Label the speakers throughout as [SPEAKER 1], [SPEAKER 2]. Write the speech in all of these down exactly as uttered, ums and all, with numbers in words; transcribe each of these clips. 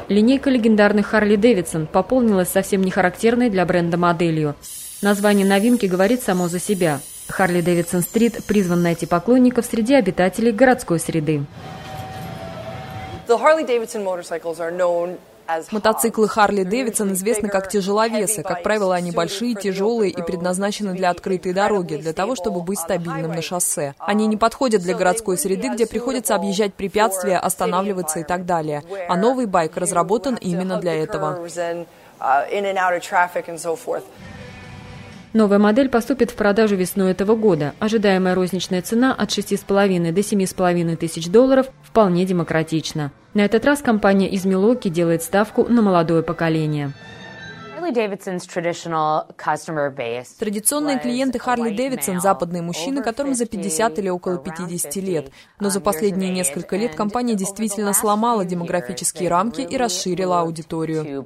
[SPEAKER 1] Линейка легендарных Harley Davidson пополнилась совсем не характерной для бренда моделью. Название новинки говорит само за себя. Harley Davidson Street призван найти поклонников среди обитателей городской среды.
[SPEAKER 2] Мотоциклы Harley Davidson известны как тяжеловесы. Как правило, они большие, тяжелые и предназначены для открытой дороги, для того, чтобы быть стабильным на шоссе. Они не подходят для городской среды, где приходится объезжать препятствия, останавливаться и так далее. А новый байк разработан именно для этого.
[SPEAKER 1] Новая модель поступит в продажу весной этого года. Ожидаемая розничная цена от шести с половиной до семи с половиной тысяч долларов вполне демократична. На этот раз компания из Милуоки делает ставку на молодое поколение.
[SPEAKER 2] Традиционные клиенты Harley Davidson – западные мужчины, которым за пятьдесят или около пятидесяти лет. Но за последние несколько лет компания действительно сломала демографические рамки и расширила аудиторию.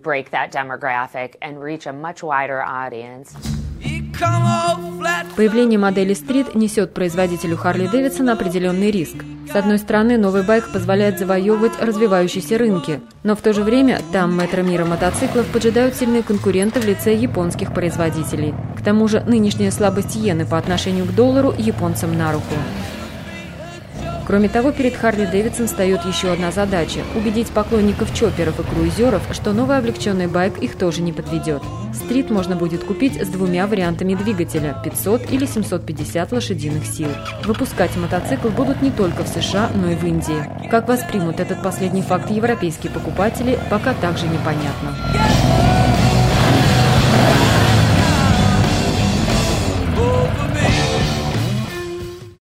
[SPEAKER 1] Появление модели Street несет производителю Harley Davidson определенный риск. С одной стороны, новый байк позволяет завоевывать развивающиеся рынки, но в то же время там мэтра мира мотоциклов поджидают сильные конкуренты в лице японских производителей. К тому же нынешняя слабость иены по отношению к доллару японцам на руку. Кроме того, перед Harley Davidson встает еще одна задача – убедить поклонников чопперов и круизеров, что новый облегченный байк их тоже не подведет. Street можно будет купить с двумя вариантами двигателя – пятьсот или семьсот пятьдесят лошадиных сил. Выпускать мотоцикл будут не только в США, но и в Индии. Как воспримут этот последний факт европейские покупатели, пока также непонятно.